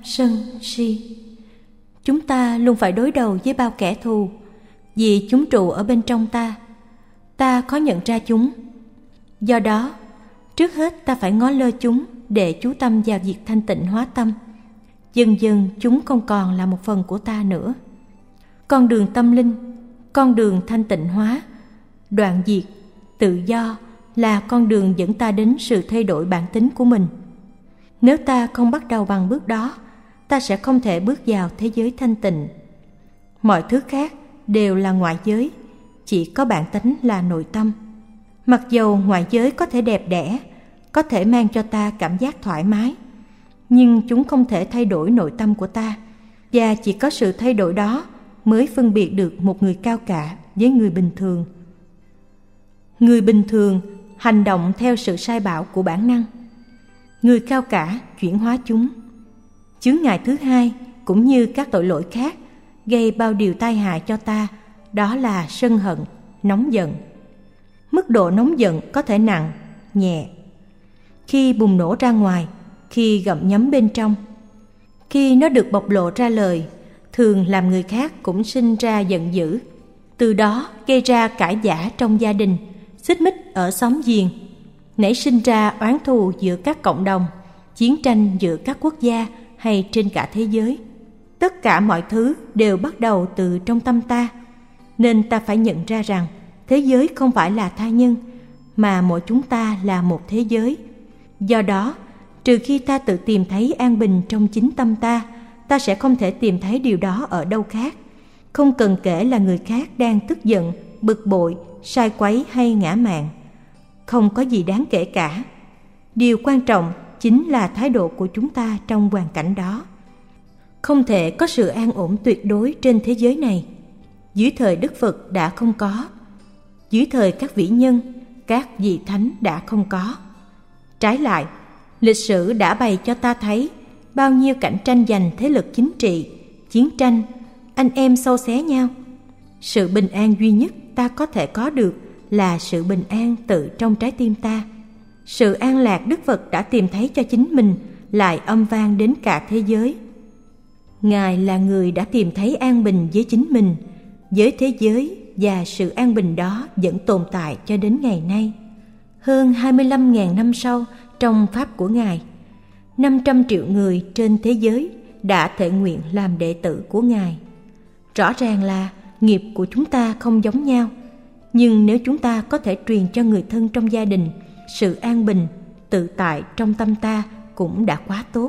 sân, si. Chúng ta luôn phải đối đầu với bao kẻ thù, vì chúng trụ ở bên trong ta. Ta khó nhận ra chúng. Do đó, trước hết ta phải ngó lơ chúng để chú tâm vào việc thanh tịnh hóa tâm. Dần dần chúng không còn là một phần của ta nữa. Con đường tâm linh, con đường thanh tịnh hóa, đoạn diệt, tự do là con đường dẫn ta đến sự thay đổi bản tính của mình. Nếu ta không bắt đầu bằng bước đó, ta sẽ không thể bước vào thế giới thanh tịnh. Mọi thứ khác đều là ngoại giới, chỉ có bản tánh là nội tâm. Mặc dầu ngoại giới có thể đẹp đẽ, có thể mang cho ta cảm giác thoải mái, nhưng chúng không thể thay đổi nội tâm của ta, và chỉ có sự thay đổi đó mới phân biệt được một người cao cả với người bình thường. Người bình thường hành động theo sự sai bảo của bản năng. Người cao cả chuyển hóa chúng. Chướng ngại thứ hai, cũng như các tội lỗi khác, gây bao điều tai hại cho ta, đó là sân hận, nóng giận. Mức độ nóng giận có thể nặng, nhẹ. Khi bùng nổ ra ngoài, khi gặm nhấm bên trong, khi nó được bộc lộ ra lời, thường làm người khác cũng sinh ra giận dữ. Từ đó gây ra cãi vã trong gia đình, xích mích ở xóm giềng, nảy sinh ra oán thù giữa các cộng đồng, chiến tranh giữa các quốc gia hay trên cả thế giới. Tất cả mọi thứ đều bắt đầu từ trong tâm ta, nên ta phải nhận ra rằng thế giới không phải là tha nhân, mà mỗi chúng ta là một thế giới. Do đó, trừ khi ta tự tìm thấy an bình trong chính tâm ta, ta sẽ không thể tìm thấy điều đó ở đâu khác. Không cần kể là người khác đang tức giận, bực bội, sai quấy hay ngã mạn. Không có gì đáng kể cả. Điều quan trọng chính là thái độ của chúng ta trong hoàn cảnh đó. Không thể có sự an ổn tuyệt đối trên thế giới này. Dưới thời Đức Phật đã không có. Dưới thời các vĩ nhân, các vị thánh đã không có. Trái lại, lịch sử đã bày cho ta thấy bao nhiêu cảnh tranh giành thế lực chính trị, chiến tranh, anh em xâu xé nhau. Sự bình an duy nhất ta có thể có được là sự bình an tự trong trái tim ta. Sự an lạc Đức Phật đã tìm thấy cho chính mình lại âm vang đến cả thế giới. Ngài là người đã tìm thấy an bình với chính mình, với thế giới, và sự an bình đó vẫn tồn tại cho đến ngày nay. Hơn 25.000 năm sau, trong Pháp của Ngài, 500 triệu người trên thế giới đã thệ nguyện làm đệ tử của Ngài. Rõ ràng là nghiệp của chúng ta không giống nhau, nhưng nếu chúng ta có thể truyền cho người thân trong gia đình sự an bình, tự tại trong tâm ta cũng đã quá tốt.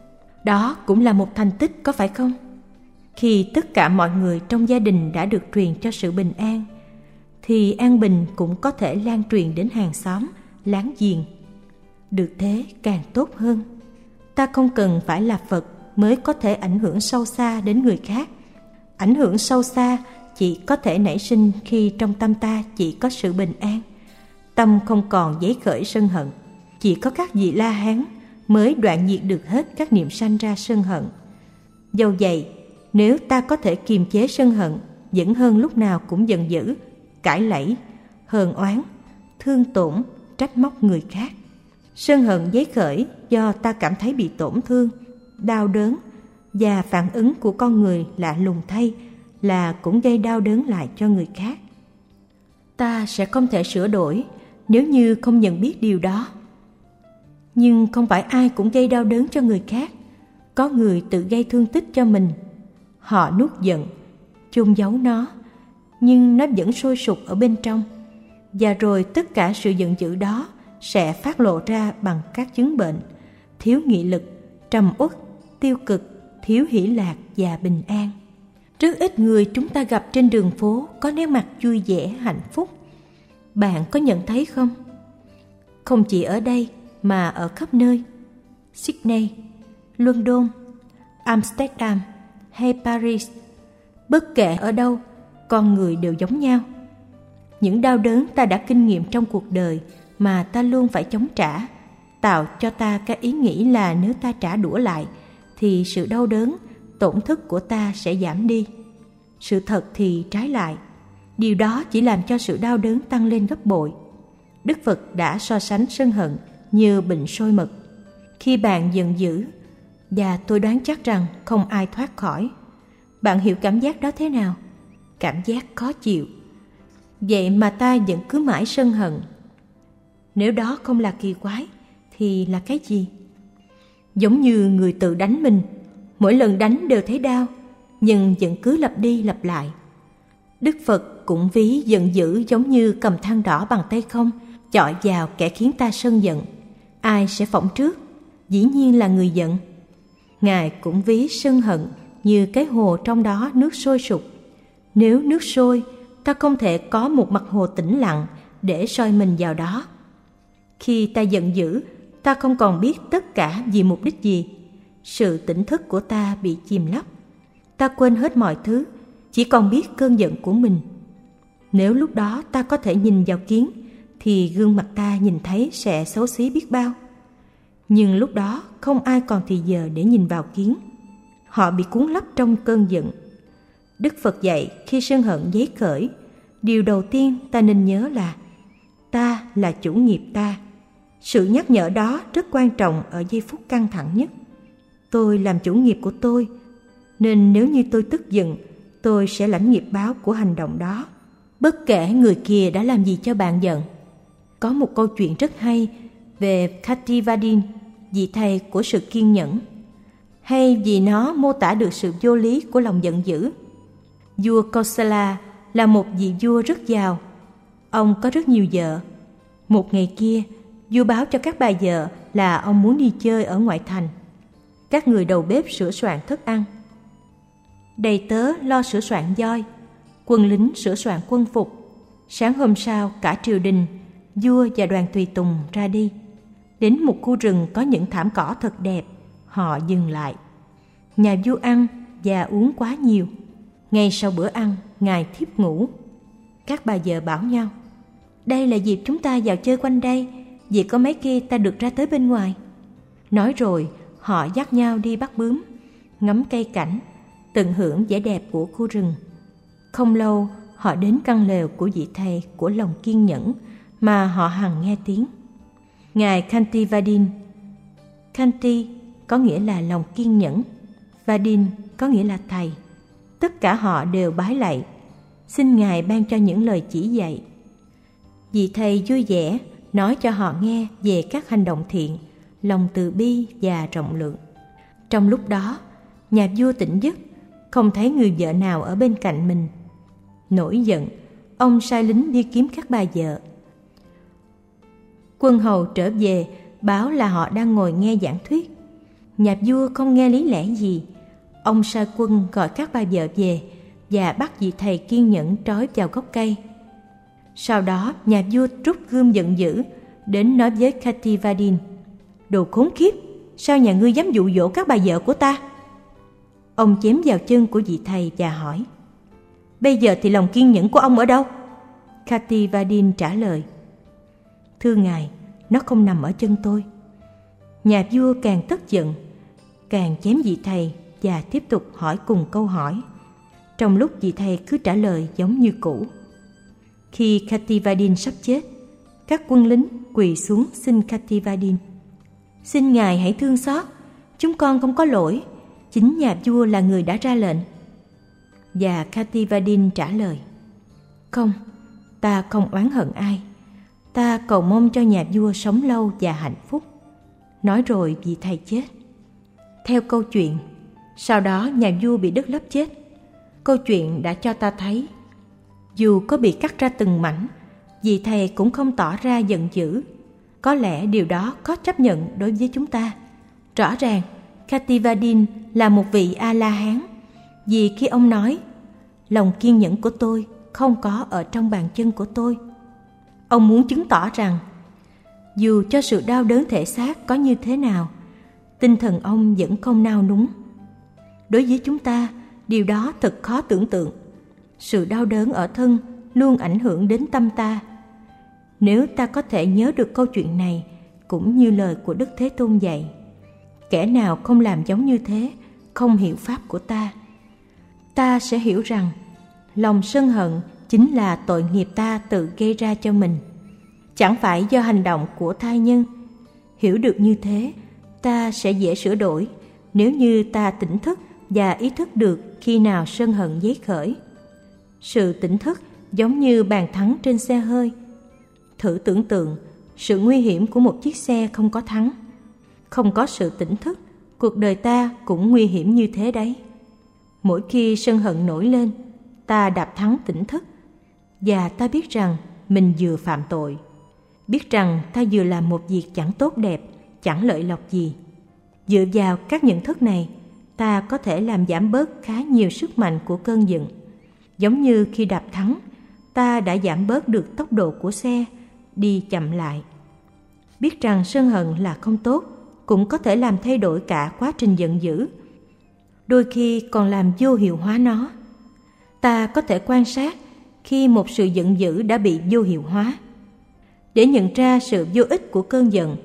Đó cũng là một thành tích, có phải không? Khi tất cả mọi người trong gia đình đã được truyền cho sự bình an, thì an bình cũng có thể lan truyền đến hàng xóm, láng giềng. Được thế càng tốt hơn. Ta không cần phải là Phật mới có thể ảnh hưởng sâu xa đến người khác. Ảnh hưởng sâu xa chỉ có thể nảy sinh khi trong tâm ta chỉ có sự bình an. Tâm không còn dấy khởi sân hận. Chỉ có các vị La Hán mới đoạn diệt được hết các niệm sanh ra sân hận. Dầu vậy, nếu ta có thể kiềm chế sân hận, vẫn hơn lúc nào cũng giận dữ, cãi lẫy, hờn oán, thương tổn, trách móc người khác. Sân hận dấy khởi do ta cảm thấy bị tổn thương, đau đớn, và phản ứng của con người lạ lùng thay là cũng gây đau đớn lại cho người khác. Ta sẽ không thể sửa đổi nếu như không nhận biết điều đó. Nhưng không phải ai cũng gây đau đớn cho người khác. Có người tự gây thương tích cho mình. Họ nuốt giận, chôn giấu nó, nhưng nó vẫn sôi sục ở bên trong. Và rồi tất cả sự giận dữ đó sẽ phát lộ ra bằng các chứng bệnh: thiếu nghị lực, trầm uất, tiêu cực, thiếu hỷ lạc và bình an. Rất ít người chúng ta gặp trên đường phố có nét mặt vui vẻ, hạnh phúc. Bạn có nhận thấy không? Không chỉ ở đây mà ở khắp nơi. Sydney, London, Amsterdam hay Paris, bất kể ở đâu, con người đều giống nhau. Những đau đớn ta đã kinh nghiệm trong cuộc đời mà ta luôn phải chống trả, tạo cho ta cái ý nghĩ là nếu ta trả đũa lại thì sự đau đớn, tổn thất của ta sẽ giảm đi. Sự thật thì trái lại, điều đó chỉ làm cho sự đau đớn tăng lên gấp bội. Đức Phật đã so sánh sân hận như bệnh sôi mật. Khi bạn giận dữ, Và tôi đoán chắc rằng không ai thoát khỏi. Bạn hiểu cảm giác đó thế nào? Cảm giác khó chịu. Vậy mà ta vẫn cứ mãi sân hận. Nếu đó không là kỳ quái thì là cái gì? Giống như người tự đánh mình, mỗi lần đánh đều thấy đau, nhưng vẫn cứ lặp đi lặp lại. Đức Phật cũng ví giận dữ giống như cầm than đỏ bằng tay không, chọi vào kẻ khiến ta sân giận. Ai sẽ phỏng trước? Dĩ nhiên là người giận. Ngài cũng ví sân hận như cái hồ trong đó nước sôi sục. Nếu nước sôi, ta không thể có một mặt hồ tĩnh lặng để soi mình vào đó. Khi ta giận dữ, ta không còn biết tất cả vì mục đích gì. Sự tỉnh thức của ta bị chìm lấp. Ta quên hết mọi thứ, chỉ còn biết cơn giận của mình. Nếu lúc đó ta có thể nhìn vào kiến, thì gương mặt ta nhìn thấy sẽ xấu xí biết bao. Nhưng lúc đó không ai còn thì giờ để nhìn vào kiến. Họ bị cuốn lấp trong cơn giận. Đức Phật dạy khi sân hận dấy khởi, điều đầu tiên ta nên nhớ là ta là chủ nghiệp ta. Sự nhắc nhở đó rất quan trọng ở giây phút căng thẳng nhất. Tôi làm chủ nghiệp của tôi, nên nếu như tôi tức giận, tôi sẽ lãnh nghiệp báo của hành động đó, bất kể người kia đã làm gì cho bạn giận. Có một câu chuyện rất hay về Kativadin, vị thầy của sự kiên nhẫn, hay vì nó mô tả được sự vô lý của lòng giận dữ. Vua Kosala là một vị vua rất giàu. Ông có rất nhiều vợ. Một ngày kia, vua báo cho các bà vợ là ông muốn đi chơi ở ngoại thành. Các người đầu bếp sửa soạn thức ăn, đầy tớ lo sửa soạn voi, quân lính sửa soạn quân phục. Sáng hôm sau, cả triều đình, vua và đoàn tùy tùng ra đi. Đến một khu rừng có những thảm cỏ thật đẹp, họ dừng lại. Nhà vua ăn và uống quá nhiều. Ngay sau bữa ăn, ngài thiếp ngủ. Các bà vợ bảo nhau, đây là dịp chúng ta vào chơi quanh đây, vì có mấy kia ta được ra tới bên ngoài. Nói rồi, họ dắt nhau đi bắt bướm, ngắm cây cảnh, tận hưởng vẻ đẹp của khu rừng. Không lâu, họ đến căn lều của vị thầy của lòng kiên nhẫn mà họ hằng nghe tiếng. Ngài Kantivadin. Kanti có nghĩa là lòng kiên nhẫn, Vadin có nghĩa là thầy. Tất cả họ đều bái lạy, xin Ngài ban cho những lời chỉ dạy. Vị thầy vui vẻ nói cho họ nghe về các hành động thiện, lòng từ bi và rộng lượng. Trong lúc đó, nhà vua tỉnh giấc, không thấy người vợ nào ở bên cạnh mình. Nổi giận, ông sai lính đi kiếm các bà vợ. Quân hầu trở về báo là họ đang ngồi nghe giảng thuyết. Nhà vua không nghe lý lẽ gì. Ông sai quân gọi các bà vợ về và bắt vị thầy kiên nhẫn trói vào gốc cây. Sau đó nhà vua rút gươm giận dữ đến nói với Kativadin: đồ khốn kiếp, sao nhà ngươi dám dụ dỗ các bà vợ của ta? Ông chém vào chân của vị thầy và hỏi: bây giờ thì lòng kiên nhẫn của ông ở đâu? Kativadin trả lời: thưa ngài, nó không nằm ở chân tôi. Nhà vua càng tức giận, càng chém vị thầy và tiếp tục hỏi cùng câu hỏi, trong lúc vị thầy cứ trả lời giống như cũ. Khi Kativadin sắp chết, các quân lính quỳ xuống xin Kativadin: xin ngài hãy thương xót, chúng con không có lỗi, chính nhà vua là người đã ra lệnh. Và Kativadin trả lời: không, ta không oán hận ai, ta cầu mong cho nhà vua sống lâu và hạnh phúc. Nói rồi vị thầy chết. Theo câu chuyện, sau đó nhà vua bị đứt lấp chết. Câu chuyện đã cho ta thấy, dù có bị cắt ra từng mảnh, vị thầy cũng không tỏ ra giận dữ. Có lẽ điều đó có chấp nhận đối với chúng ta. Rõ ràng, Kativadin là một vị A-la-hán, vì khi ông nói, lòng kiên nhẫn của tôi không có ở trong bàn chân của tôi, ông muốn chứng tỏ rằng, dù cho sự đau đớn thể xác có như thế nào, tinh thần ông vẫn không nao núng. Đối với chúng ta, điều đó thật khó tưởng tượng. Sự đau đớn ở thân luôn ảnh hưởng đến tâm ta. Nếu ta có thể nhớ được câu chuyện này, cũng như lời của Đức Thế Tôn dạy, kẻ nào không làm giống như thế, không hiểu pháp của ta sẽ hiểu rằng lòng sân hận chính là tội nghiệp ta tự gây ra cho mình, chẳng phải do hành động của thai nhân. Hiểu được như thế, ta sẽ dễ sửa đổi nếu như ta tỉnh thức và ý thức được khi nào sân hận dấy khởi. Sự tỉnh thức giống như bàn thắng trên xe hơi. Thử tưởng tượng sự nguy hiểm của một chiếc xe không có thắng. Không có sự tỉnh thức, cuộc đời ta cũng nguy hiểm như thế đấy. Mỗi khi sân hận nổi lên, ta đạp thắng tỉnh thức, và ta biết rằng mình vừa phạm tội, biết rằng ta vừa làm một việc chẳng tốt đẹp, chẳng lợi lộc gì. Dựa vào các nhận thức này, ta có thể làm giảm bớt khá nhiều sức mạnh của cơn giận. Giống như khi đạp thắng, ta đã giảm bớt được tốc độ của xe, đi chậm lại. Biết rằng sân hận là không tốt, cũng có thể làm thay đổi cả quá trình giận dữ, đôi khi còn làm vô hiệu hóa nó. Ta có thể quan sát khi một sự giận dữ đã bị vô hiệu hóa. Để nhận ra sự vô ích của cơn giận,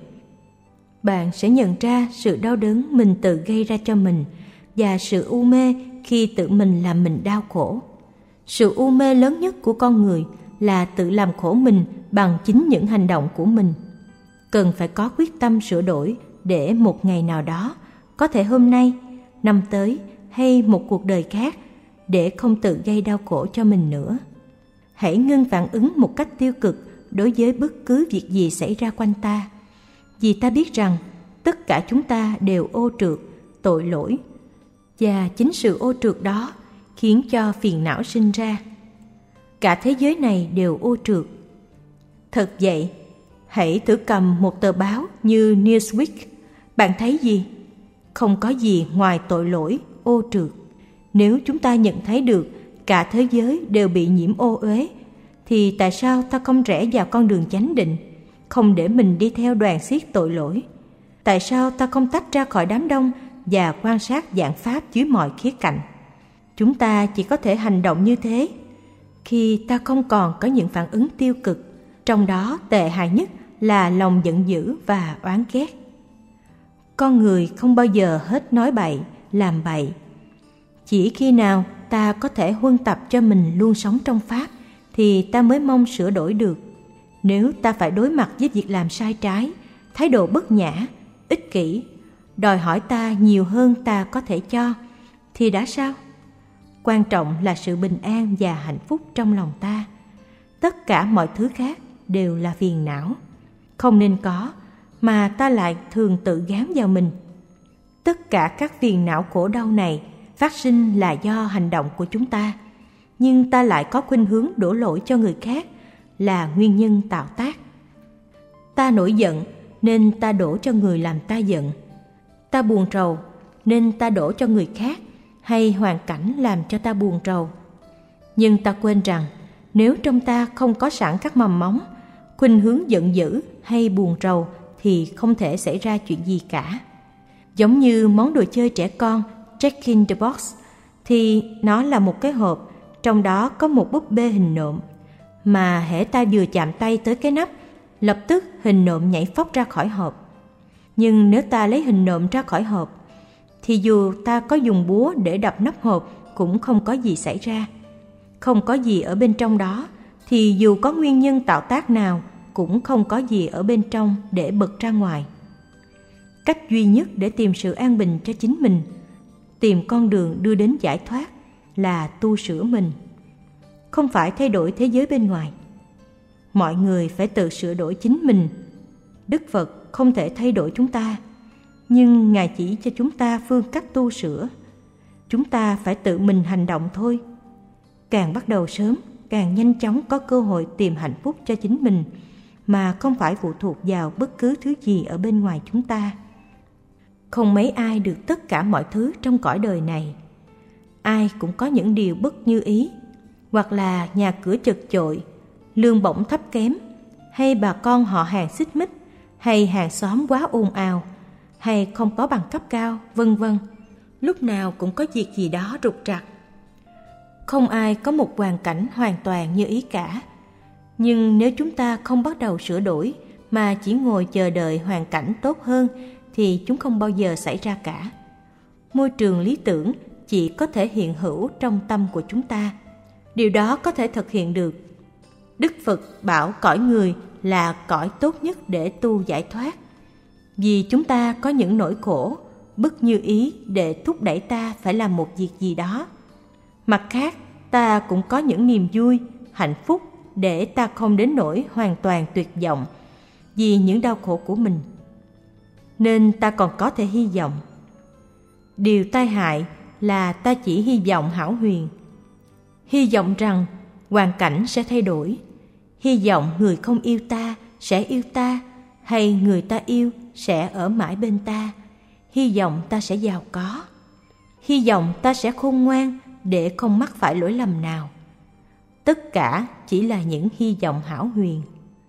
bạn sẽ nhận ra sự đau đớn mình tự gây ra cho mình và sự u mê khi tự mình làm mình đau khổ. Sự u mê lớn nhất của con người là tự làm khổ mình bằng chính những hành động của mình. Cần phải có quyết tâm sửa đổi để một ngày nào đó, có thể hôm nay, năm tới hay một cuộc đời khác, để không tự gây đau khổ cho mình nữa. Hãy ngưng phản ứng một cách tiêu cực đối với bất cứ việc gì xảy ra quanh ta, vì ta biết rằng tất cả chúng ta đều ô trượt, tội lỗi, và chính sự ô trượt đó khiến cho phiền não sinh ra. Cả thế giới này đều ô trượt. Thật vậy, hãy thử cầm một tờ báo như Newsweek. Bạn thấy gì? Không có gì ngoài tội lỗi, ô trượt. Nếu chúng ta nhận thấy được cả thế giới đều bị nhiễm ô uế, thì tại sao ta không rẽ vào con đường chánh định, không để mình đi theo đoàn xiết tội lỗi? Tại sao ta không tách ra khỏi đám đông và quan sát vạn pháp dưới mọi khía cạnh? Chúng ta chỉ có thể hành động như thế khi ta không còn có những phản ứng tiêu cực, trong đó tệ hại nhất là lòng giận dữ và oán ghét. Con người không bao giờ hết nói bậy, làm bậy. Chỉ khi nào ta có thể huân tập cho mình luôn sống trong pháp, thì ta mới mong sửa đổi được. Nếu ta phải đối mặt với việc làm sai trái, thái độ bất nhã, ích kỷ, đòi hỏi ta nhiều hơn ta có thể cho, thì đã sao? Quan trọng là sự bình an và hạnh phúc trong lòng ta. Tất cả mọi thứ khác đều là phiền não, không nên có, mà ta lại thường tự gán vào mình. Tất cả các phiền não khổ đau này phát sinh là do hành động của chúng ta, nhưng ta lại có khuynh hướng đổ lỗi cho người khác là nguyên nhân tạo tác. Ta nổi giận nên ta đổ cho người làm ta giận. Ta buồn rầu nên ta đổ cho người khác hay hoàn cảnh làm cho ta buồn rầu. Nhưng ta quên rằng nếu trong ta không có sẵn các mầm móng, khuynh hướng giận dữ hay buồn rầu thì không thể xảy ra chuyện gì cả. Giống như món đồ chơi trẻ con Jack in the Box, thì nó là một cái hộp, trong đó có một búp bê hình nộm, mà hễ ta vừa chạm tay tới cái nắp, lập tức hình nộm nhảy phóc ra khỏi hộp. Nhưng nếu ta lấy hình nộm ra khỏi hộp, thì dù ta có dùng búa để đập nắp hộp cũng không có gì xảy ra. Không có gì ở bên trong đó, thì dù có nguyên nhân tạo tác nào cũng không có gì ở bên trong để bật ra ngoài. Cách duy nhất để tìm sự an bình cho chính mình, tìm con đường đưa đến giải thoát, là tu sửa mình, không phải thay đổi thế giới bên ngoài. Mọi người phải tự sửa đổi chính mình. Đức Phật không thể thay đổi chúng ta, nhưng Ngài chỉ cho chúng ta phương cách tu sửa. Chúng ta phải tự mình hành động thôi. Càng bắt đầu sớm, càng nhanh chóng có cơ hội tìm hạnh phúc cho chính mình, mà không phải phụ thuộc vào bất cứ thứ gì ở bên ngoài chúng ta. Không mấy ai được tất cả mọi thứ trong cõi đời này. Ai cũng có những điều bất như ý, hoặc là nhà cửa chật chội, lương bổng thấp kém, hay bà con họ hàng xích mích, hay hàng xóm quá ồn ào, hay không có bằng cấp cao, vân vân. Lúc nào cũng có việc gì đó trục trặc. Không ai có một hoàn cảnh hoàn toàn như ý cả. Nhưng nếu chúng ta không bắt đầu sửa đổi, mà chỉ ngồi chờ đợi hoàn cảnh tốt hơn, thì chúng không bao giờ xảy ra cả. Môi trường lý tưởng chỉ có thể hiện hữu trong tâm của chúng ta. Điều đó có thể thực hiện được. Đức Phật bảo cõi người là cõi tốt nhất để tu giải thoát. Vì chúng ta có những nỗi khổ, bức như ý để thúc đẩy ta phải làm một việc gì đó. Mặt khác, ta cũng có những niềm vui, hạnh phúc để ta không đến nỗi hoàn toàn tuyệt vọng vì những đau khổ của mình. Nên ta còn có thể hy vọng. Điều tai hại là ta chỉ hy vọng hão huyền. Hy vọng rằng hoàn cảnh sẽ thay đổi. Hy vọng người không yêu ta sẽ yêu ta, hay người ta yêu sẽ ở mãi bên ta. Hy vọng ta sẽ giàu có. Hy vọng ta sẽ khôn ngoan để không mắc phải lỗi lầm nào. Tất cả chỉ là những hy vọng hão huyền.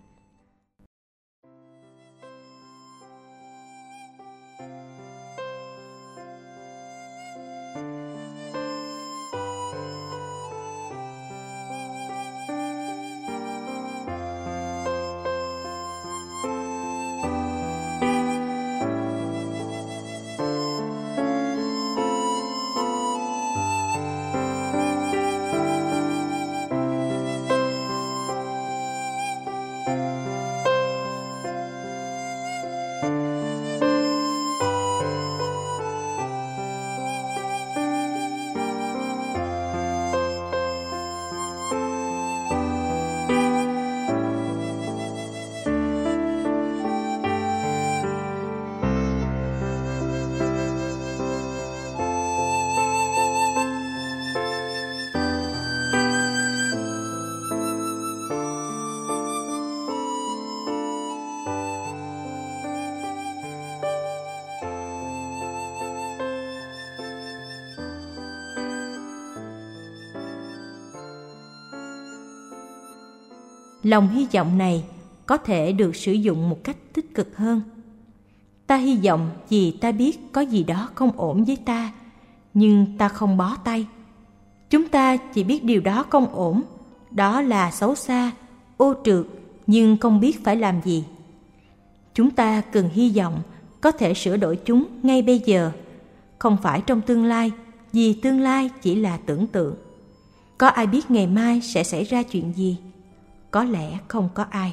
Lòng hy vọng này có thể được sử dụng một cách tích cực hơn. Ta hy vọng vì ta biết có gì đó không ổn với ta, nhưng ta không bó tay. Chúng ta chỉ biết điều đó không ổn, đó là xấu xa, ô trượt, nhưng không biết phải làm gì. Chúng ta cần hy vọng có thể sửa đổi chúng ngay bây giờ, không phải trong tương lai, vì tương lai chỉ là tưởng tượng. Có ai biết ngày mai sẽ xảy ra chuyện gì? Có lẽ không có ai.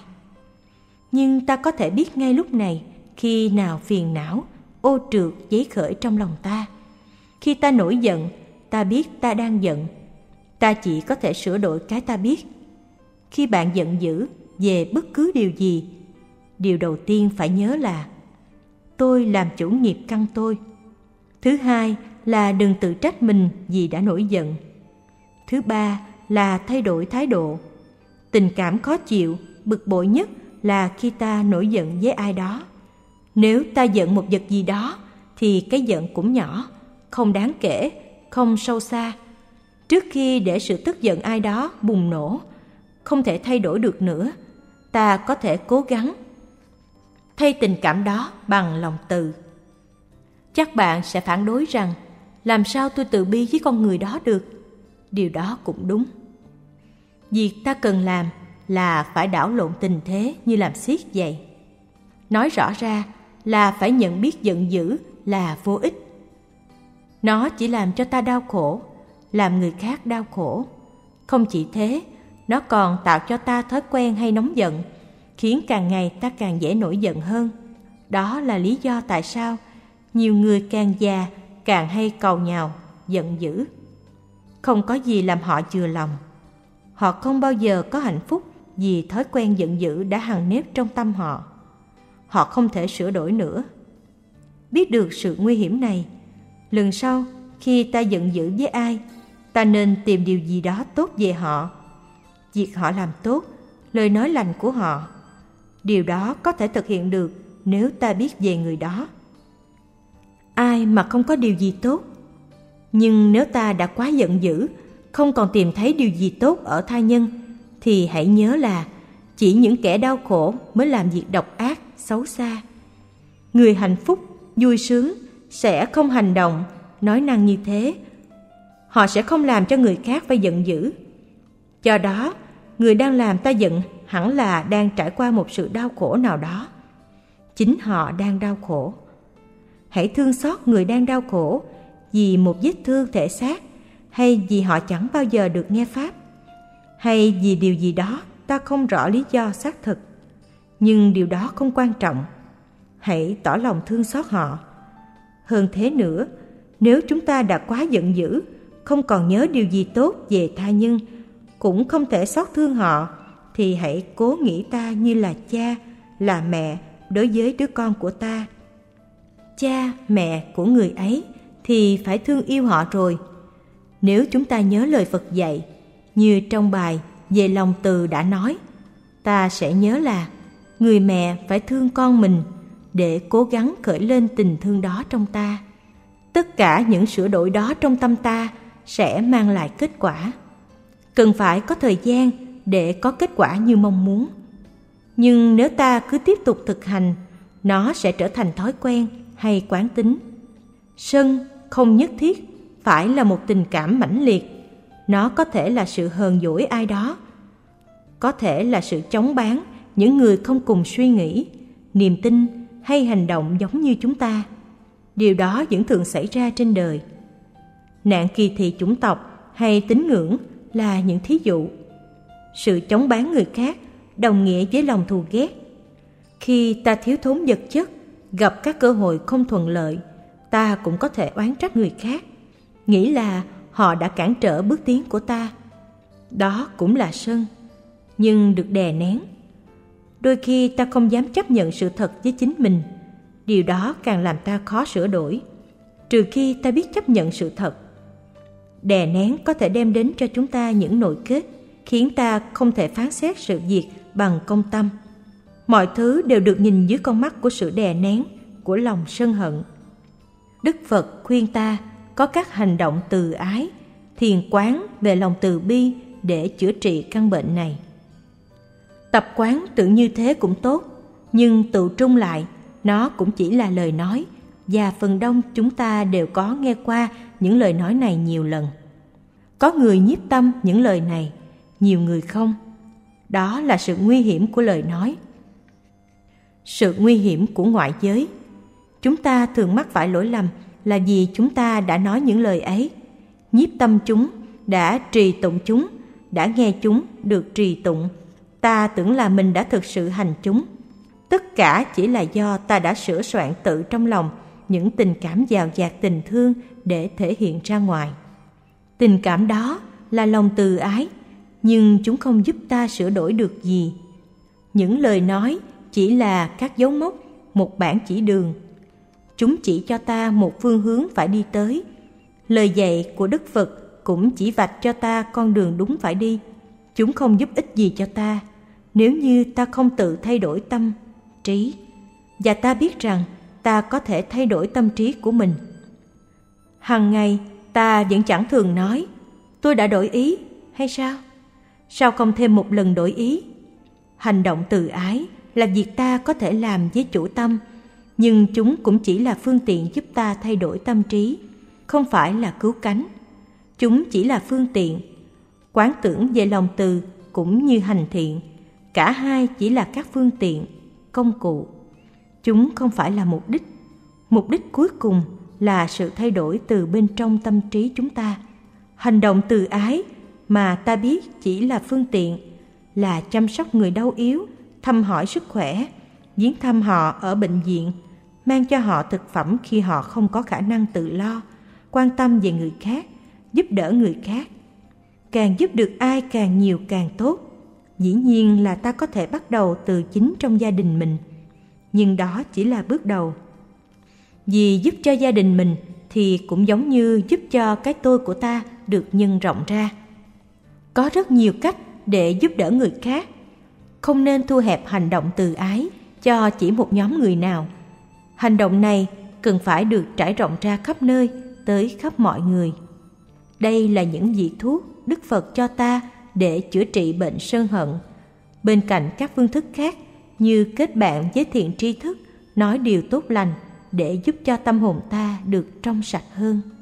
Nhưng ta có thể biết ngay lúc này khi nào phiền não, ô trượt dấy khởi trong lòng ta. Khi ta nổi giận, ta biết ta đang giận. Ta chỉ có thể sửa đổi cái ta biết. Khi bạn giận dữ về bất cứ điều gì, điều đầu tiên phải nhớ là tôi làm chủ nghiệp căn tôi. Thứ hai là đừng tự trách mình vì đã nổi giận. Thứ ba là thay đổi thái độ. Tình cảm khó chịu, bực bội nhất là khi ta nổi giận với ai đó. Nếu ta giận một vật gì đó thì cái giận cũng nhỏ, không đáng kể, không sâu xa. Trước khi để sự tức giận ai đó bùng nổ, không thể thay đổi được nữa, ta có thể cố gắng thay tình cảm đó bằng lòng từ. Chắc bạn sẽ phản đối rằng làm sao tôi từ bi với con người đó được? Điều đó cũng đúng. Việc ta cần làm là phải đảo lộn tình thế như làm xiết vậy. Nói rõ ra là phải nhận biết giận dữ là vô ích. Nó chỉ làm cho ta đau khổ, làm người khác đau khổ. Không chỉ thế, nó còn tạo cho ta thói quen hay nóng giận, khiến càng ngày ta càng dễ nổi giận hơn. Đó là lý do tại sao nhiều người càng già càng hay càu nhàu, giận dữ. Không có gì làm họ chừa lòng. Họ không bao giờ có hạnh phúc vì thói quen giận dữ đã hằn nếp trong tâm họ. Họ không thể sửa đổi nữa. Biết được sự nguy hiểm này, lần sau khi ta giận dữ với ai, ta nên tìm điều gì đó tốt về họ. Việc họ làm tốt, lời nói lành của họ. Điều đó có thể thực hiện được nếu ta biết về người đó. Ai mà không có điều gì tốt? Nhưng nếu ta đã quá giận dữ, không còn tìm thấy điều gì tốt ở tha nhân, thì hãy nhớ là chỉ những kẻ đau khổ mới làm việc độc ác, xấu xa. Người hạnh phúc, vui sướng sẽ không hành động, nói năng như thế. Họ sẽ không làm cho người khác phải giận dữ. Do đó, người đang làm ta giận hẳn là đang trải qua một sự đau khổ nào đó. Chính họ đang đau khổ. Hãy thương xót người đang đau khổ vì một vết thương thể xác, hay vì họ chẳng bao giờ được nghe Pháp, hay vì điều gì đó ta không rõ lý do xác thực. Nhưng điều đó không quan trọng. Hãy tỏ lòng thương xót họ. Hơn thế nữa, nếu chúng ta đã quá giận dữ, không còn nhớ điều gì tốt về tha nhân, cũng không thể xót thương họ, thì hãy cố nghĩ ta như là cha, là mẹ đối với đứa con của ta. Cha, mẹ của người ấy thì phải thương yêu họ rồi. Nếu chúng ta nhớ lời Phật dạy, như trong bài về lòng từ đã nói, ta sẽ nhớ là người mẹ phải thương con mình để cố gắng khởi lên tình thương đó trong ta. Tất cả những sửa đổi đó trong tâm ta sẽ mang lại kết quả. Cần phải có thời gian để có kết quả như mong muốn. Nhưng nếu ta cứ tiếp tục thực hành, nó sẽ trở thành thói quen hay quán tính. Sân không nhất thiết phải là một tình cảm mãnh liệt. Nó có thể là sự hờn dỗi ai đó, có thể là sự chống bán những người không cùng suy nghĩ, niềm tin hay hành động giống như chúng ta. Điều đó vẫn thường xảy ra trên đời. Nạn kỳ thị chủng tộc hay tín ngưỡng là những thí dụ. Sự chống bán người khác đồng nghĩa với lòng thù ghét. Khi ta thiếu thốn vật chất, gặp các cơ hội không thuận lợi, ta cũng có thể oán trách người khác, nghĩ là họ đã cản trở bước tiến của ta. Đó cũng là sân, nhưng được đè nén. Đôi khi ta không dám chấp nhận sự thật với chính mình. Điều đó càng làm ta khó sửa đổi, trừ khi ta biết chấp nhận sự thật. Đè nén có thể đem đến cho chúng ta những nội kết, khiến ta không thể phán xét sự việc bằng công tâm. Mọi thứ đều được nhìn dưới con mắt của sự đè nén, của lòng sân hận. Đức Phật khuyên ta có các hành động từ ái, thiền quán về lòng từ bi để chữa trị căn bệnh này. Tập quán tưởng như thế cũng tốt, nhưng tự trung lại, nó cũng chỉ là lời nói, và phần đông chúng ta đều có nghe qua những lời nói này nhiều lần. Có người nhiếp tâm những lời này, nhiều người không. Đó là sự nguy hiểm của lời nói. Sự nguy hiểm của ngoại giới. Chúng ta thường mắc phải lỗi lầm là vì chúng ta đã nói những lời ấy, nhiếp tâm chúng, đã trì tụng chúng, đã nghe chúng được trì tụng. Ta tưởng là mình đã thực sự hành chúng. Tất cả chỉ là do ta đã sửa soạn tự trong lòng những tình cảm dào dạt tình thương để thể hiện ra ngoài. Tình cảm đó là lòng từ ái, nhưng chúng không giúp ta sửa đổi được gì. Những lời nói chỉ là các dấu mốc, một bản chỉ đường. Chúng chỉ cho ta một phương hướng phải đi tới. Lời dạy của Đức Phật cũng chỉ vạch cho ta con đường đúng phải đi. Chúng không giúp ích gì cho ta nếu như ta không tự thay đổi tâm, trí. Và ta biết rằng ta có thể thay đổi tâm trí của mình. Hằng ngày ta vẫn chẳng thường nói tôi đã đổi ý hay sao? Sao không thêm một lần đổi ý? Hành động từ ái là việc ta có thể làm với chủ tâm, nhưng chúng cũng chỉ là phương tiện giúp ta thay đổi tâm trí, không phải là cứu cánh. Chúng chỉ là phương tiện. Quán tưởng về lòng từ cũng như hành thiện, cả hai chỉ là các phương tiện, công cụ. Chúng không phải là mục đích. Mục đích cuối cùng là sự thay đổi từ bên trong tâm trí chúng ta. Hành động từ ái mà ta biết chỉ là phương tiện, là chăm sóc người đau yếu, thăm hỏi sức khỏe, viếng thăm họ ở bệnh viện, mang cho họ thực phẩm khi họ không có khả năng tự lo, quan tâm về người khác, giúp đỡ người khác. Càng giúp được ai càng nhiều càng tốt. Dĩ nhiên là ta có thể bắt đầu từ chính trong gia đình mình, nhưng đó chỉ là bước đầu. Vì giúp cho gia đình mình thì cũng giống như giúp cho cái tôi của ta được nhân rộng ra. Có rất nhiều cách để giúp đỡ người khác. Không nên thu hẹp hành động từ ái cho chỉ một nhóm người nào. Hành động này cần phải được trải rộng ra khắp nơi, tới khắp mọi người. Đây là những vị thuốc Đức Phật cho ta để chữa trị bệnh sân hận, bên cạnh các phương thức khác như kết bạn với thiện tri thức, nói điều tốt lành để giúp cho tâm hồn ta được trong sạch hơn.